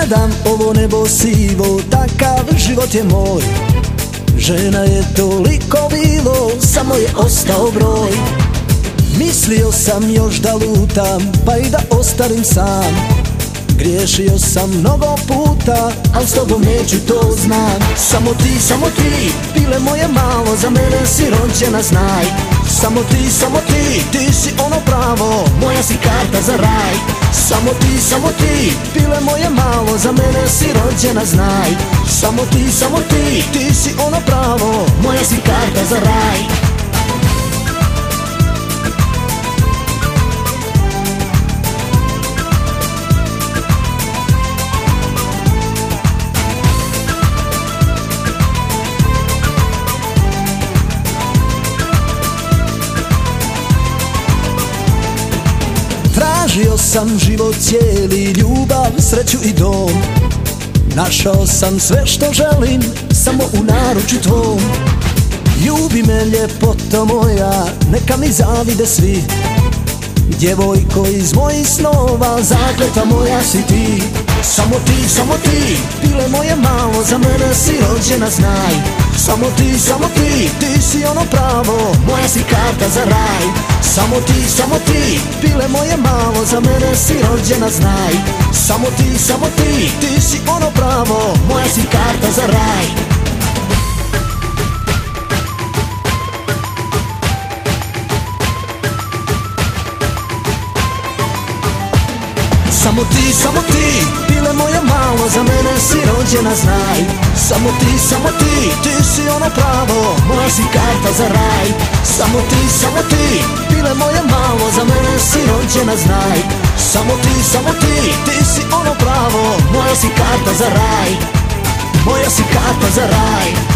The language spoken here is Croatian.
gledam ovo nebo sivo, takav život je moj. Žena je toliko bilo, samo je ostao broj. Mislio sam još da lutam, pa i da ostarim sam. Griješio sam mnogo puta, al s tobom neću, to znam. Samo ti, pile moje malo, za mene si rođena, znaj. Samo ti, ti si ono pravo, moja si karta za raj. Samo ti, pile moje malo, za mene si rođena, znaj. Samo ti, ti si ono pravo, moja si karta za raj. Tražio sam život cijeli, ljubav, sreću i dom. Našao sam sve što želim, samo u naručju tvom. Ljubi me ljepoto moja, neka mi zavide svi. Djevojko iz mojih snova, zakleta moja si ti. Samo ti, pile moje malo, za mene si rođena, znaj. Samo ti, ti si ono pravo, moja si karta za raj. Samo ti, pile moje malo, za mene si rođena, znaj. Samo ti, ti si ono pravo, moja si karta za raj. Samo ti, pile moje malo, za mene si rođena, znaj. Samo ti, ti si ono pravo, moja si karta za raj. Samo ti, pile moje malo, za mene si rođena, znaj. Samo ti, ti si ono pravo, moja si karta za raj. Moja si karta za raj.